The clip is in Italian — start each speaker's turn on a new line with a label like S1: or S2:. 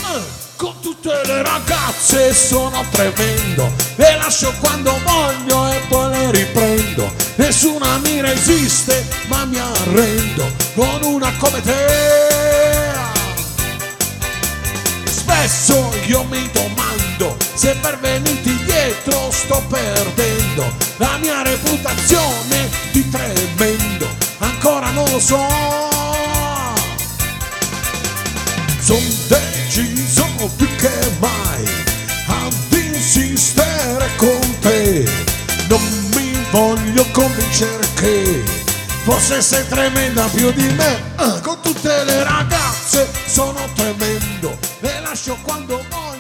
S1: Con tutte le ragazze sono tremendo, le lascio quando voglio e poi le riprendo. Nessuna mi resiste ma mi arrendo con una come te. Spesso io mi domando se per venirti dietro sto perdendo la mia reputazione di tremendo, ancora non lo so. Son deciso più che mai ad insistere con te, non mi voglio convincere che forse sei tremenda più di me. Con tutte le ragazze sono tremendo, le lascio quando voglio.